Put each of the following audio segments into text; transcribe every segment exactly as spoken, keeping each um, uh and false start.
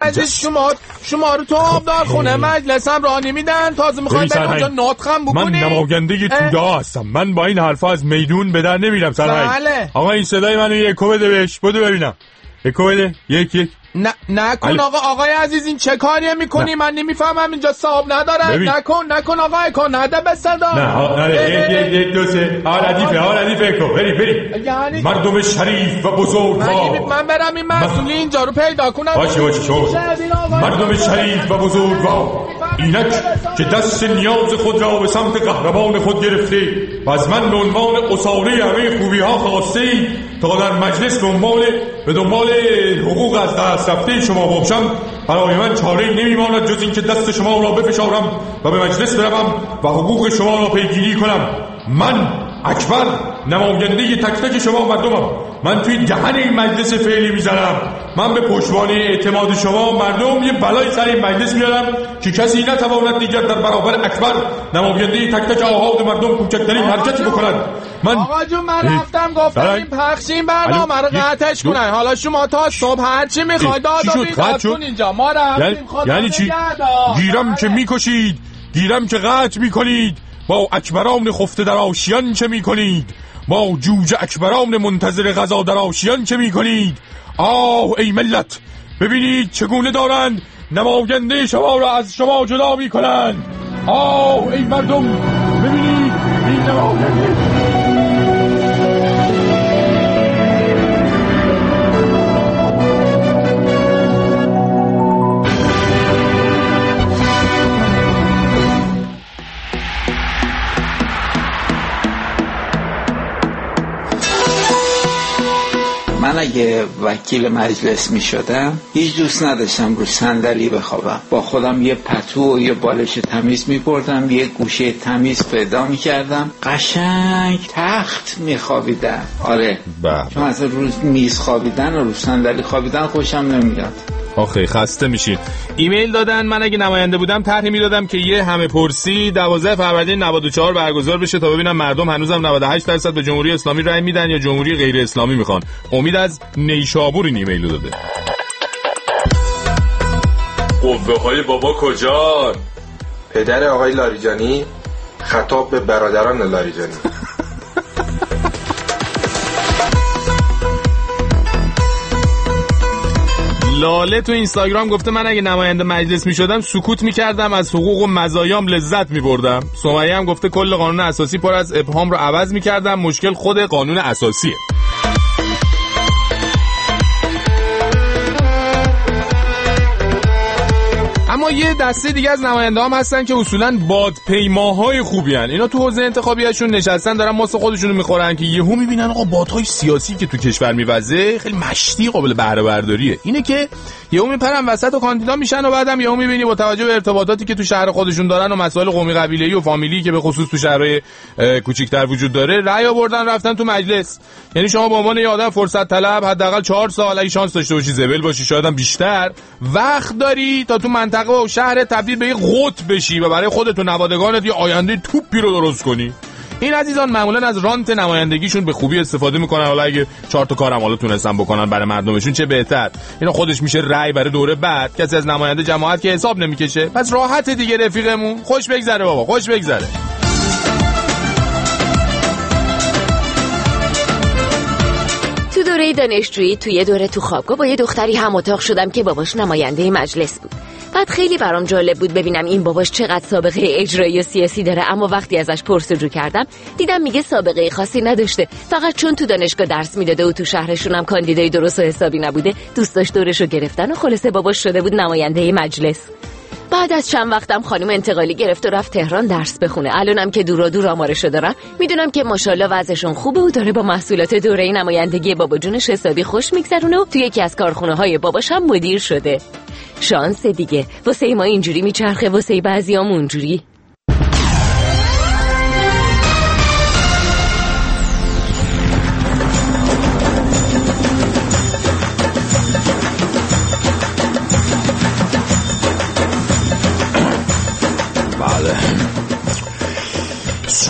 عزیز شما شما رو تو آبدار خونه مجلسم رانی میدن، تازه میخواین برای اونجا نطقم بکنی؟ من نماینده توده هستم، من با این حرفا از میدون به در نمیرم سرهنگ. بله. آقا این صدای منو یکو بده بهش، بده ببینم یکو بده. یک یک نه نکن آقا. آقای عزیز این چه کاریه میکنی؟ من نمیفهمم اینجا صاحب ندارن. نکن نکن آقای کن نده به صدا. نه نه یک یک دو سه ها ردیفه ها ردیفه کو بری بری. یعنی مردم شریف و بزرگوار، من, من برم این مسئولی اینجا رو پیدا کنم. باشه باشه شو. مردم شریف و بزرگوار، اینک که دست نیاز خود را به سمت قهرمان خود گرفته و از من به عنوان اصاله همه خوبی ها خواسته ای تا در مجلس دنبال به دنبال حقوق از دست رفته شما باشم، برای من چاره‌ای نمیماند جز این که دست شما را بفشارم و به مجلس بروم و حقوق شما را پیگیری کنم. من اکبر نماینده تک تک شما مردمم. من توی دهن این مجلس فعلی میزنم. من به پشتوانه اعتماد شما مردم یه بلای سر این مجلس میارم که کسی نتواند دیگر در برابر اکبر نماینده تک تک آهاد مردم کوچکترین حرکتی بکند. من آقا جون من رفتم گفتم این پخشین برنامه رو قطعش کنن. حالا شما تا صبح هرچی میخواید داد و بیداد کن اینجا. ما رفتیم خدا یعنی چی؟ گیرم که میکشید، گیرم که قطع میکنید، با اکبران خفته در آشیان چه میکنید؟ با جوجه اکبران منتظر غذا در آشیان چه میکنید؟ آه ای ملت، ببینید چگونه دارند نماینده شما را از شما جدا میکنند. آه ای مردم، ببینید این نماینده. من اگه وکیل مجلس می شدم هیچ دوست نداشتم رو صندلی بخوابم. با خودم یه پتو و یه بالش تمیز می بردم، یه گوشه تمیز پیدا می کردم، قشنگ تخت می خوابیدم. آره با. چون از روز میز خوابیدن و رو صندلی خوابیدن خوشم نمیاد. آخه خسته میشین. ایمیل دادن من اگه نماینده بودم طرحی میدادم که یه همه پرسی دوازده فروردین نود و چهار برگزار بشه تا ببینم مردم هنوزم نود و هشت درصد به جمهوری اسلامی رای میدن یا جمهوری غیر اسلامی میخوان. امید از نیشابور این ایمیل داده. قوه های بابا کجا؟ پدر آقای لاریجانی خطاب به برادران لاریجانی. لاله تو اینستاگرام گفته من اگه نماینده مجلس میشدم سکوت میکردم، از حقوق و مزایام لذت میبردم. سمیه هم گفته کل قانون اساسی پر از ابهام رو عوض میکردم، مشکل خود قانون اساسیه. اما یه دسته دیگه از نماینده هم هستن که اصولاً بادپیماهای خوبی هن. اینا تو حوزه انتخابیشون نشستن دارن ماست خودشونو میخورن که یهو میبینن آقا بادهای سیاسی که تو کشور میوزه خیلی مشتی قابل بهره برداریه. اینه که یهو میپرن وسط و کاندیدا میشن و بعدم یهو میبینی با توجه به ارتباطاتی که تو شهر خودشون دارن و مسائل قومی قبیله‌ای و فامیلی که به خصوص تو شهرهای کوچیک‌تر وجود داره رأی آوردن رفتن تو مجلس. یعنی شما به عنوان یه آدم فرصت طلب حداقل چهار سال اگه شانس داشته باشی زبل باشی شاید هم بیشتر وقت داری تا تو منطقه و شهر تبدیل به یه قطب بشی و برای خودت و نوادگانت یه آینده توپی رو درست کنی. این عزیزان معمولا از رانت نمایندگیشون به خوبی استفاده میکنن. حالا اگه چهار تا کارم حالا تونستن بکنن برای مردمشون چه بهتر. اینا خودش میشه رأی برای دوره بعد. کسی از نماینده جماعت که حساب نمیکشه. پس راحت دیگه رفیقمون. خوش بگذره بابا، خوش بگذره. تو دوره دانشجویی توی یه دوره تو خوابگاه با یه دختری هم اتاق شدم که باباش نماینده مجلس بود. بعد خیلی برام جالب بود ببینم این باباش چقدر سابقه اجرایی و سیاسی داره، اما وقتی ازش پرسجو کردم دیدم میگه سابقه خاصی نداشته، فقط چون تو دانشگاه درس میداده و تو شهرشون هم کاندیدای درست و حسابی نبوده دوست داشت دورشو گرفتن و خلاصه باباش شده بود نماینده مجلس. بعد از چند وقتم خانم انتقالی گرفت و رفت تهران درس بخونه. الانم که دورا دور آمارشو دارم میدونم که ماشاءالله وضعشون خوبه و داره با محصولات دوره نمایندگی بابا جونش حسابی خوش میگذرونه و تو یکی از کارخونه‌های باباش هم مدیر شده. شانس دیگه، واسه ما اینجوری میچرخه، واسه بعضیام اونجوری.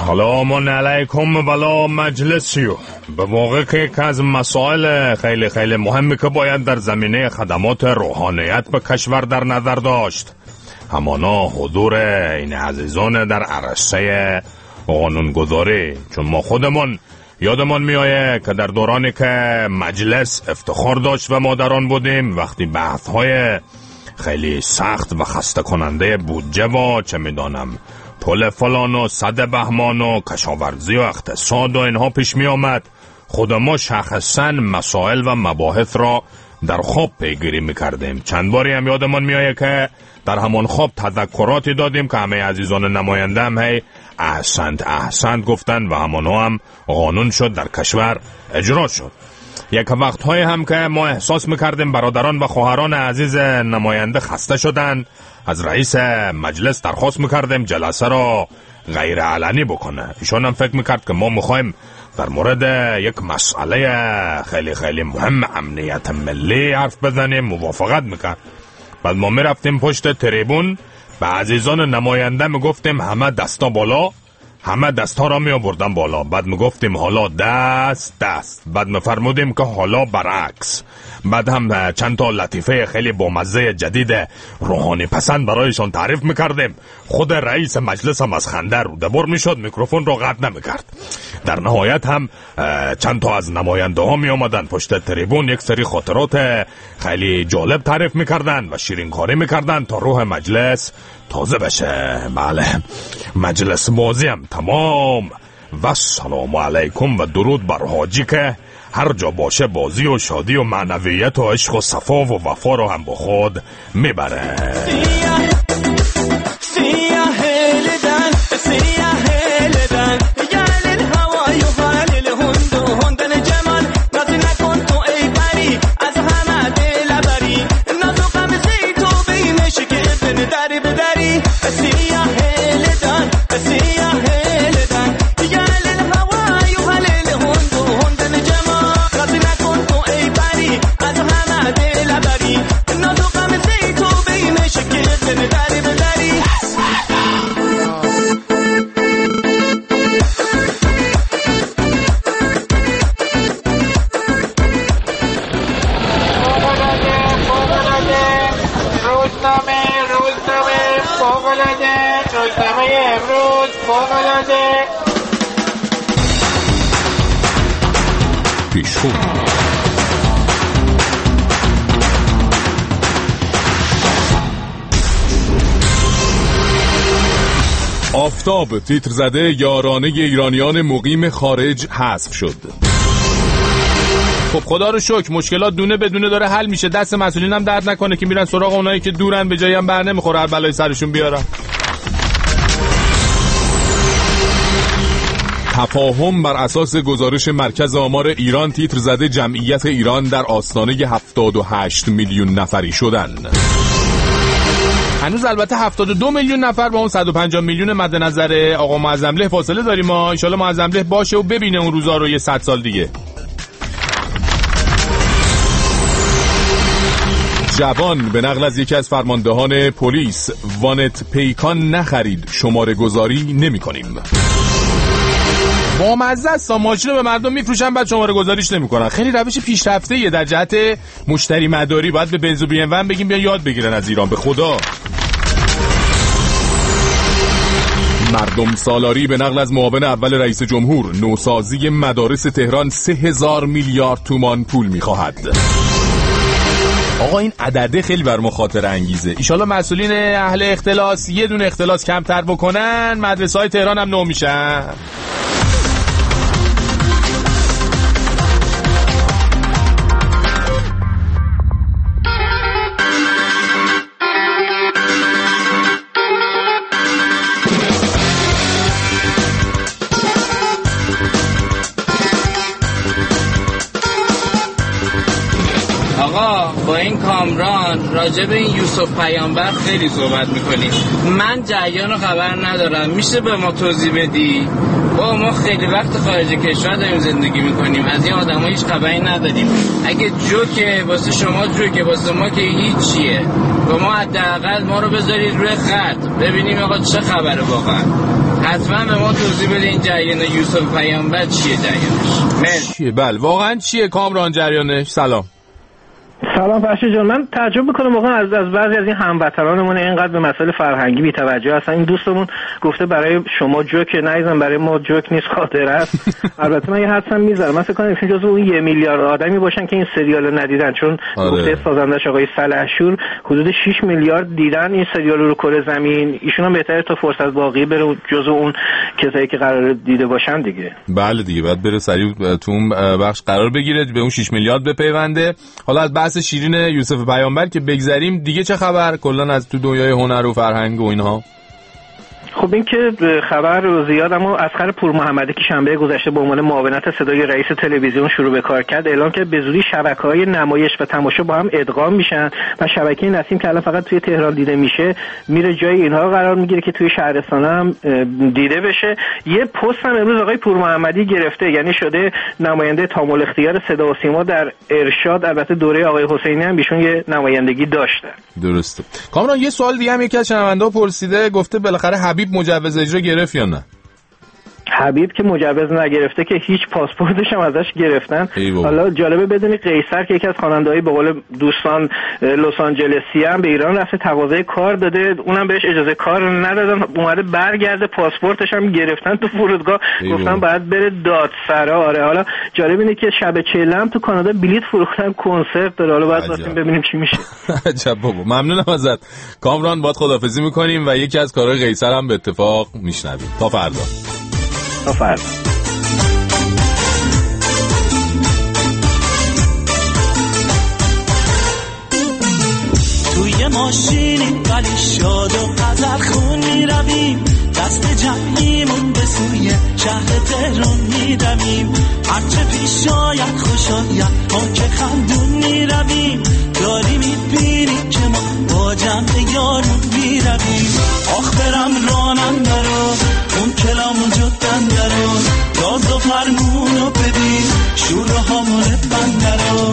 سلام علیکم ولا مجلسیو. به واقع که یک از مسائل خیلی خیلی مهمی که باید در زمینه خدمات روحانیت به کشور در نظر داشت همانا حضور این عزیزان در عرصه قانونگذاری، چون ما خودمون یادمان میآید که در دورانی که مجلس افتخار داشت و ما در آن بودیم، وقتی بحث‌های خیلی سخت و خسته کننده بودجه و چه میدانم پل فلان و صد بهمان و کشاورزی و اقتصاد و اینها پیش می آمد، خود ما شخصا مسائل و مباحث را در خواب پیگیری می کردیم. چند باری هم یادمان می آید که در همان خواب تذکراتی دادیم که همه عزیزان نماینده هم هی احسنت احسنت گفتن و همانها هم قانون شد، در کشور اجرا شد. یک وقت‌های هم که ما احساس می‌کردیم برادران و خواهران عزیز نماینده خسته شدن، از رئیس مجلس درخواست می‌کردیم جلسه را غیر علنی بکنه. ایشون هم فکر می‌کرد که ما می‌خوایم در مورد یک مسئله خیلی خیلی مهم امنیت ملی حرف بزنیم، موافقت می‌کرد. بعد ما می‌رفتیم پشت تریبون، به عزیزان نماینده می‌گفتیم همه دستا بالا، همه دست ها را می آوردن بالا. بعد می گفتیم حالا دست دست، بعد می فرمودیم که حالا برعکس. بعد هم چند تا لطیفه خیلی بامزه جدید روحانی پسند برایشان تعریف می کردیم. خود رئیس مجلس هم از خنده روده‌بر می شد، میکروفون را قطع نمی کرد. در نهایت هم چند تا از نماینده ها می آمدن پشت تریبون، یک سری خاطرات خیلی جالب تعریف می کردن و شیرینکاری می کردن تا روح مجلس تازه بشه. بله، مجلس بازی هم تمام و سلام علیکم و درود بر حاجی که هر جا باشه بازی و شادی و معنویت و عشق و صفا و وفا رو هم با خود میبره. پیشخون آفتاب تیتر زده یارانه ایرانیان مقیم خارج حذف شد. خب خدا رو شکر مشکلات دونه بدونه داره حل میشه، دست مسئولین هم درد نکنه که میرن سراغ اونایی که دورن، به جایی هم بر نمیخوره هر بلای سرشون بیارن. تفاهم بر اساس گزارش مرکز آمار ایران تیتر زده جمعیت ایران در آستانه هفتاد و هشت میلیون نفری شدن. هنوز البته هفتاد و دو میلیون نفر با اون صد و پنجاه میلیون مد نظر آقا معظمله فاصله داریم، ما ان شاء الله معظمله باشه و ببینه اون روزا رو یه صد سال دیگه. جوان به نقل از یکی از فرماندهان پلیس وانت پیکان نخرید، شماره گذاری نمی کنیم. با مزه است، ماشین رو به مردم میفروشن بعد شماره گذاریش نمی کنن. خیلی روش پیشرفته یه در جهت مشتری مداری. باید به بنز و بی ام و بگیم بیا یاد بگیرن از ایران، به خدا. مردم سالاری به نقل از معاون اول رئیس جمهور نوسازی مدارس تهران سه هزار میلیارد تومان پول میخواهد. آقا این عدده خیلی بر ما خاطر انگیزه. ایشالا مسئولین اهل اختلاس یه دونه اختلاس کمتر بکنن، مدرسه های تهران هم نو میشن. آقا با این کامران راجع به این یوسف پیامبر خیلی صحبت میکنیم، من جریان رو خبر ندارم، میشه به ما توضیح بدی؟ با ما خیلی وقت خارج کشور داریم زندگی میکنیم، از این آدم ها هیچ خبری نداریم. اگه جوکه واسه شما جوکه، واسه ما که هیچیه. با ما حداقل ما رو بذارید روی خط ببینیم آقا چه خبره واقعا. حتما به ما توضیح بده این جریان یوسف پیامبر چیه جریانش. چیه؟ بله واقعا چیه کامران جریانش؟ سلام. سلام فرشید جان، من تعجب میکنم واقعا از از بعضی از این هموطنانمون اینقدر به مسائل فرهنگی بی توجه هستن. این دوستمون گفته برای شما جوک نایزن، برای ما جوک نیست، خاطره است. البته من یه حدسم میذارم، من فکر کنم این جزو اون یه میلیارد آدمی باشن که این سریال ندیدن، چون گفته سازندش آقای سلحشور حدود شش میلیارد دیدن این سریال رو کره زمین. ایشون هم بهتره تا فرصت باقی بره جزو اون کسایی که قراره دیده باشن دیگه. بله دیگه بعد بره سریع تو اون بخش قرار بگیره، به اون شش میلیارد بپیونده. حالا از بحث شیرین یوسف پیامبر که بگذریم، دیگه چه خبر کلا از تو دنیای هنر و فرهنگ و اینها؟ خب این که خبر زیاد، اما اسقر پور محمدی که شنبه گذشته به عنوان معاونت صدای رئیس تلویزیون شروع به کار کرد، اعلام کرد به زودی شبکه‌های نمایش و تماشا با هم ادغام میشن و شبکه نسیم که الان فقط توی تهران دیده میشه میره جای اینها قرار میگیره که توی شهرستان هم دیده بشه. یه پست هم امروز آقای پور محمدی گرفته، یعنی شده نماینده تامل اختیار صدا و سیما در ارشاد. البته دوره آقای حسینی هم بیشون یه نمایندگی داشته. درسته. کامران یه سوال دیگه هم یکی از شنونده‌ها پرسیده، گفته بالاخره حبیب مجوز اجرا گرفت یا نه؟ حبیب که مجوز نگرفته که هیچ، پاسپورتش هم ازش گرفتن. حالا جالبه بدونی قیصر که یکی از خواننده‌های به قول دوستان لس آنجلسی هم به ایران رفته، تقاضای کار داده، اونم بهش اجازه کار ندادن، اومده برگرده، پاسپورتش هم گرفتن تو فرودگاه، گفتن باید بره دادسرا. آره حالا جالب اینه که شب چهلم تو کانادا بلیت فروختن، کنسرت داره، حالا باید واسه ببینیم چی میشه. عجب بابا. ممنونم ازت کامران، باهات خداحافظی می‌کنیم و یکی از کارهای قیصر هم به اتفاق میشنویم. تا فردا. تا فردا. توی ماشینی ولی شاد و غزل خون میرویم، دست جمعیمون به سوی شهر تهران میدمیم. هرچه پیش آید خوش آید ما که خندون میرویم، داری میبینی که ما با جمع یارون میرویم. آخ برم راننده رو اون کلامون جدن درون، گاز و فرمونو ببین شور و حامل بنده رو.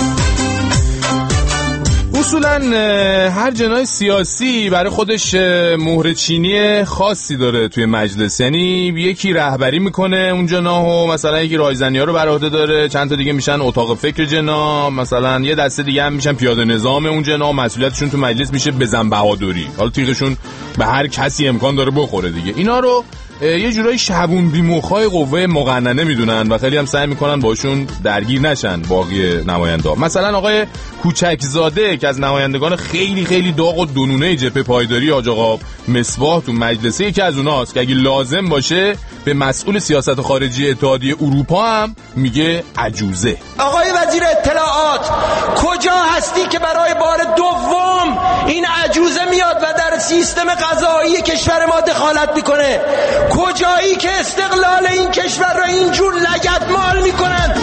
اصولا هر جناح سیاسی برای خودش مهر چینی خاصی داره توی مجلس، یعنی یکی رهبری میکنه اون جناح و مثلا یکی رایزنی‌ها رو بر عهده داره، چند تا دیگه میشن اتاق فکر جناح، مثلا یه دسته دیگه هم میشن پیاده نظام اون جناح، مسئولیتشون تو مجلس میشه بزن بهادری. حالا تیغشون به هر کسی امکان داره بخوره دیگه. اینا رو یه جورایی شبون بیمخای قوه مقننه میدونن و خیلی هم سعی میکنن باشون درگیر نشن باقی نماینده‌ها. مثلا آقای کوچکزاده که از نمایندگان خیلی خیلی داغ و دونونه جبهه پایداری حاج آقا مصباح تو مجلسه یکی از اوناست که اگه لازم باشه به مسئول سیاست خارجی اتحادیه اروپا هم میگه عجوزه. آقای وزیر اطلاعات کجا هستی که برای بار دوم این عجوزه میاد و در سیستم قضایی کشور ما دخالت میکنه؟ کجایی که استقلال این کشور را اینجور لگدمال میکنن؟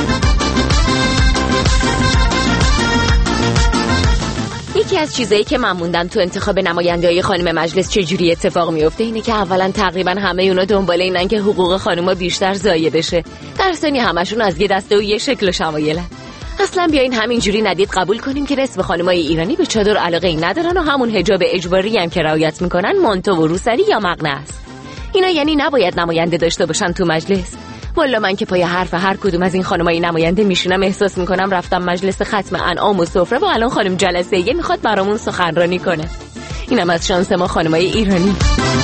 یکی از چیزایی که من موندم تو انتخاب نماینده‌های خانم مجلس چجوری اتفاق میفته اینه که اولا تقریبا همه اونا دنبال اینن که حقوق خانوما بیشتر ضایع بشه، در ثانی همشون از یه دسته و یه شکل و شمایلن. اصلا بیاین همینجوری ندید قبول کنیم که نصف خانمای ایرانی به چادر علاقه‌ای ندارن و همون حجاب اجباری هم که رعایت میکنن مانتو و روسری یا مقنعه است. اینا یعنی نباید نماینده داشته باشن تو مجلس. والا من که پای حرف هر کدوم از این خانمای نماینده میشونم احساس میکنم رفتم مجلس ختم انعام و سفره و الان خانم جلسه یه میخواد برامون سخنرانی کنه. اینم از شانس ما خانمای ایرانی.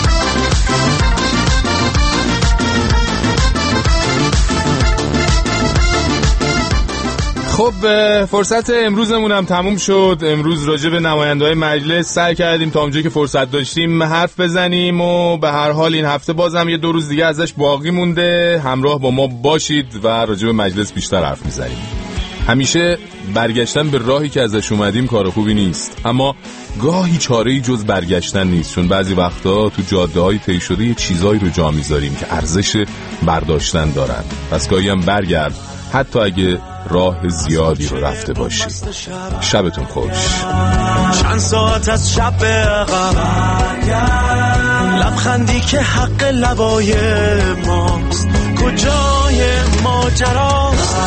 خب فرصت امروزمون هم تموم شد. امروز راجع به نماینده‌های مجلس سعی کردیم تا اونجایی که فرصت داشتیم حرف بزنیم و به هر حال این هفته بازم یه دو روز دیگه ازش باقی مونده. همراه با ما باشید و راجع به مجلس بیشتر حرف میزنیم. همیشه برگشتن به راهی که ازش اومدیم کار خوبی نیست، اما گاهی چاره‌ای جز برگشتن نیست، چون بعضی وقتا تو جاده‌های طی شده یه چیزایی رو جا میذاریم که ارزش برداشتن دارن. پس گاهی هم برگرد، حتی اگه راه زیادی رو رفته باشی. شبتون خوش. چند ساعت از شب عقب لبخندی که حق لبای ماست، کجای ماجراست؟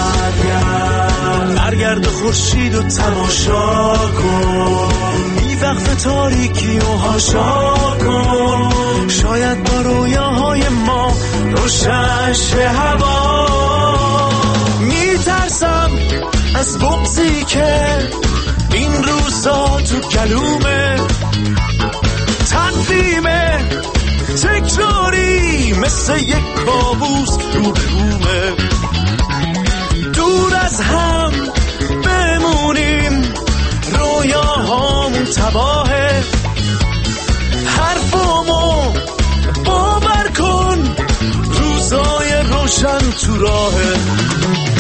برگرد خورشید و تماشا کن، بی وقت تاریکی و هاشا کن، شاید با رویاهای ما روشن شه هوا. میترسم از بغضی که این روزا تو گلومه، تقویمه تکراری مثل یک کابوس رو به رومه. دور از هم بمونیم، رویاهامون تباهه، حرفامو باور کن، روزای روشن تو راهه.